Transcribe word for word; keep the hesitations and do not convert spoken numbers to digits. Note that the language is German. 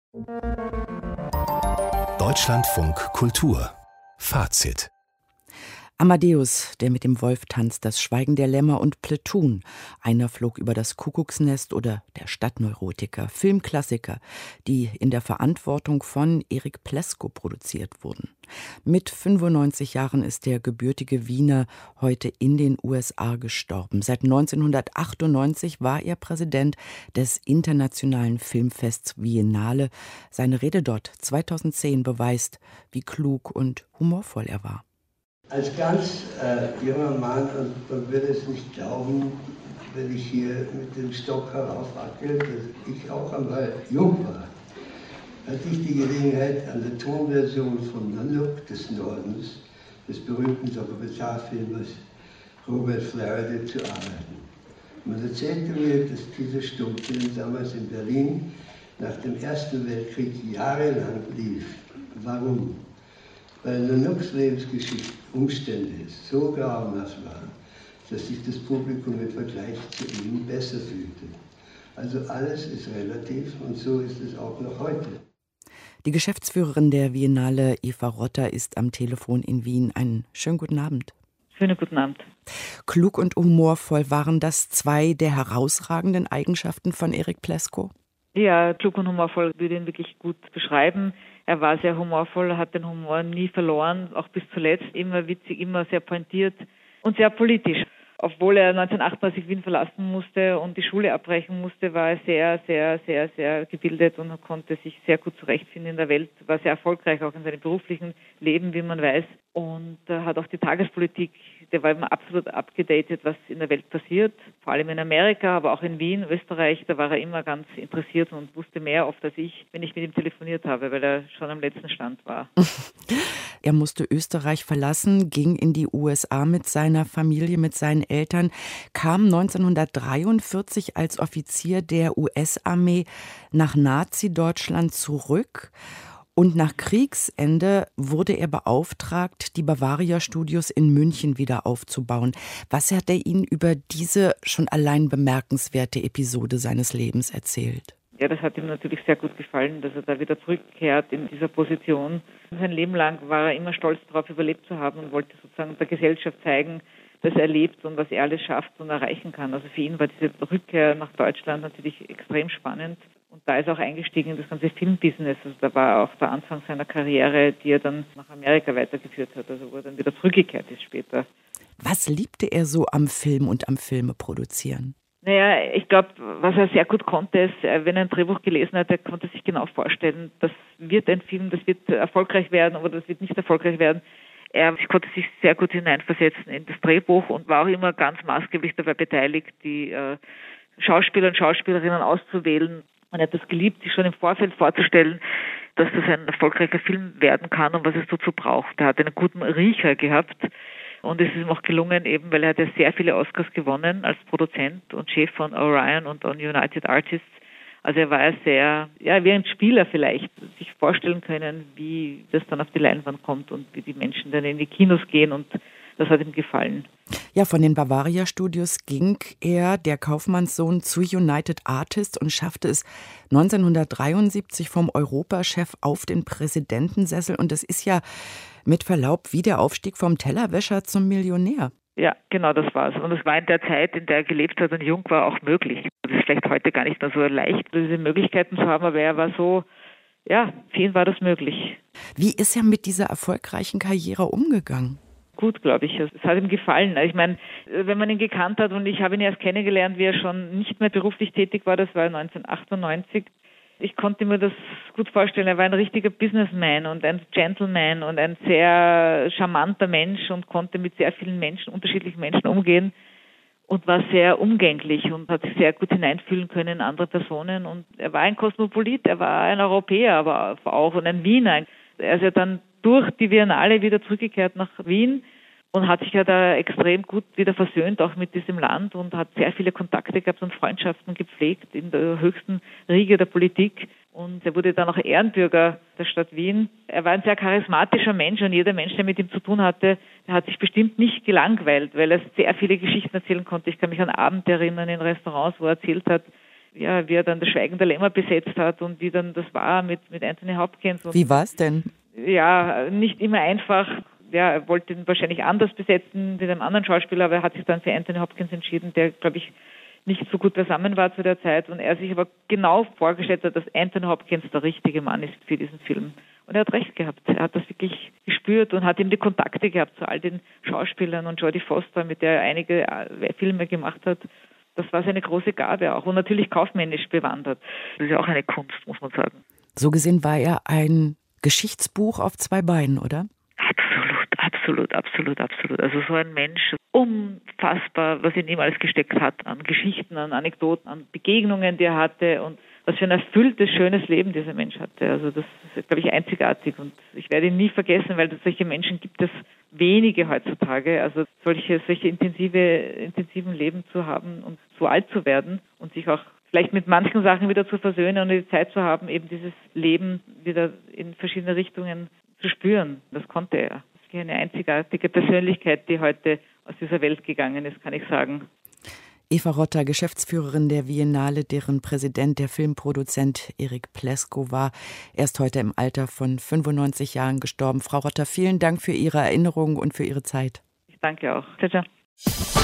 Deutschlandfunk Kultur Fazit. Amadeus, der mit dem Wolf tanzt, das Schweigen der Lämmer und Platoon. Einer flog über das Kuckucksnest oder der Stadtneurotiker, Filmklassiker, die in der Verantwortung von Eric Plesko produziert wurden. Mit fünfundneunzig Jahren ist der gebürtige Wiener heute in den U S A gestorben. Seit neunzehnhundertachtundneunzig war er Präsident des Internationalen Filmfests Viennale. Seine Rede dort zweitausendzehn beweist, wie klug und humorvoll er war. Als ganz äh, junger Mann, und man würde es nicht glauben, wenn ich hier mit dem Stock heraufwackel, dass ich auch einmal jung war, hatte ich die Gelegenheit, an der Tonversion von Nanook des Nordens, des berühmten Dokumentarfilmers Robert Flaherty, zu arbeiten. Man erzählte mir, dass dieser Stummfilm damals in Berlin nach dem Ersten Weltkrieg jahrelang lief. Warum? Weil Nanooks Lebensgeschichte, Umstände so grauenhaft waren, dass sich das Publikum im Vergleich zu ihm besser fühlte. Also alles ist relativ und so ist es auch noch heute. Die Geschäftsführerin der Viennale, Eva Rotter, ist am Telefon in Wien. Einen schönen guten Abend. Schönen guten Abend. Klug und humorvoll, waren das zwei der herausragenden Eigenschaften von Eric Plesko? Ja, klug und humorvoll würde ihn wirklich gut beschreiben. Er war sehr humorvoll, hat den Humor nie verloren, auch bis zuletzt immer witzig, immer sehr pointiert und sehr politisch. Obwohl er neunzehnhundertachtundneunzig Wien verlassen musste und die Schule abbrechen musste, war er sehr, sehr, sehr, sehr gebildet und konnte sich sehr gut zurechtfinden in der Welt, war sehr erfolgreich auch in seinem beruflichen Leben, wie man weiß, und äh, hat auch die Tagespolitik, der war immer absolut abgedatet, was in der Welt passiert, vor allem in Amerika, aber auch in Wien, Österreich, da war er immer ganz interessiert und wusste mehr oft als ich, wenn ich mit ihm telefoniert habe, weil er schon am letzten Stand war. Er musste Österreich verlassen, ging in die U S A mit seiner Familie, mit seinen Eltern, kam neunzehnhundertdreiundvierzig als Offizier der U S-Armee nach Nazi-Deutschland zurück. Und nach Kriegsende wurde er beauftragt, die Bavaria Studios in München wieder aufzubauen. Was hat er Ihnen über diese schon allein bemerkenswerte Episode seines Lebens erzählt? Ja, das hat ihm natürlich sehr gut gefallen, dass er da wieder zurückkehrt in dieser Position. Sein Leben lang war er immer stolz darauf, überlebt zu haben und wollte sozusagen der Gesellschaft zeigen, dass er lebt und was er alles schafft und erreichen kann. Also für ihn war diese Rückkehr nach Deutschland natürlich extrem spannend. Und da ist er auch eingestiegen in das ganze Filmbusiness. Also da war auch der Anfang seiner Karriere, die er dann nach Amerika weitergeführt hat, also wo er dann wieder zurückgekehrt ist später. Was liebte er so am Film und am Filme produzieren? Naja, ich glaube, was er sehr gut konnte, ist, wenn er ein Drehbuch gelesen hat, er konnte sich genau vorstellen, das wird ein Film, das wird erfolgreich werden oder das wird nicht erfolgreich werden. Er konnte sich sehr gut hineinversetzen in das Drehbuch und war auch immer ganz maßgeblich dabei beteiligt, die äh, Schauspieler und Schauspielerinnen auszuwählen. Und er hat das geliebt, sich schon im Vorfeld vorzustellen, dass das ein erfolgreicher Film werden kann und was es dazu braucht. Er hat einen guten Riecher gehabt und es ist ihm auch gelungen, eben weil er hat ja sehr viele Oscars gewonnen als Produzent und Chef von Orion und on United Artists. Also er war sehr, ja, wie ein Spieler vielleicht, sich vorstellen können, wie das dann auf die Leinwand kommt und wie die Menschen dann in die Kinos gehen, und das hat ihm gefallen. Ja, von den Bavaria Studios ging er, der Kaufmannssohn, zu United Artists und schaffte es neunzehnhundertdreiundsiebzig vom Europachef auf den Präsidentensessel. Und das ist ja mit Verlaub wie der Aufstieg vom Tellerwäscher zum Millionär. Ja, genau, das war's. Und es war in der Zeit, in der er gelebt hat und jung war, auch möglich. Das ist vielleicht heute gar nicht mehr so leicht, diese Möglichkeiten zu haben, aber er war so, ja, für ihn war das möglich. Wie ist er mit dieser erfolgreichen Karriere umgegangen? Gut, glaube ich. Es hat ihm gefallen. Ich meine, wenn man ihn gekannt hat, und ich habe ihn erst kennengelernt, wie er schon nicht mehr beruflich tätig war, das war neunzehnhundertachtundneunzig. Ich konnte mir das gut vorstellen. Er war ein richtiger Businessman und ein Gentleman und ein sehr charmanter Mensch und konnte mit sehr vielen Menschen, unterschiedlichen Menschen umgehen und war sehr umgänglich und hat sich sehr gut hineinfühlen können in andere Personen. Und er war ein Kosmopolit, er war ein Europäer, aber auch und ein Wiener. Er ist ja dann durch die Viennale wieder zurückgekehrt nach Wien und hat sich ja da extrem gut wieder versöhnt, auch mit diesem Land, und hat sehr viele Kontakte gehabt und Freundschaften gepflegt in der höchsten Riege der Politik. Und er wurde dann auch Ehrenbürger der Stadt Wien. Er war ein sehr charismatischer Mensch und jeder Mensch, der mit ihm zu tun hatte, der hat sich bestimmt nicht gelangweilt, weil er sehr viele Geschichten erzählen konnte. Ich kann mich an Abende erinnern in Restaurants, wo er erzählt hat, ja, wie er dann das Schweigen der Lämmer besetzt hat und wie dann das war mit, mit Anthony Hopkins. Und wie war es denn? Ja, nicht immer einfach. Ja, er wollte ihn wahrscheinlich anders besetzen mit einem anderen Schauspieler, aber er hat sich dann für Anthony Hopkins entschieden, der, glaube ich, nicht so gut beisammen war zu der Zeit und er sich aber genau vorgestellt hat, dass Anthony Hopkins der richtige Mann ist für diesen Film. Und er hat recht gehabt. Er hat das wirklich gespürt und hat eben die Kontakte gehabt zu all den Schauspielern und Jodie Foster, mit der er einige Filme gemacht hat. Das war seine große Gabe auch und natürlich kaufmännisch bewandert. Das ist ja auch eine Kunst, muss man sagen. So gesehen war er ein Geschichtsbuch auf zwei Beinen, oder? Absolut, absolut, absolut, absolut. Also so ein Mensch, unfassbar, was in ihm alles gesteckt hat, an Geschichten, an Anekdoten, an Begegnungen, die er hatte und was für ein erfülltes, schönes Leben dieser Mensch hatte. Also das ist, glaube ich, einzigartig und ich werde ihn nie vergessen, weil solche Menschen gibt es wenige heutzutage. Also solche, solche intensive, intensiven Leben zu haben und so alt zu werden und sich auch vielleicht mit manchen Sachen wieder zu versöhnen und die Zeit zu haben, eben dieses Leben wieder in verschiedene Richtungen zu spüren. Das konnte er. Das ist eine einzigartige Persönlichkeit, die heute aus dieser Welt gegangen ist, kann ich sagen. Eva Rotter, Geschäftsführerin der Viennale, deren Präsident der Filmproduzent Erik Plesko war, erst heute im Alter von fünfundneunzig Jahren gestorben. Frau Rotter, vielen Dank für Ihre Erinnerungen und für Ihre Zeit. Ich danke auch. Ciao, ciao.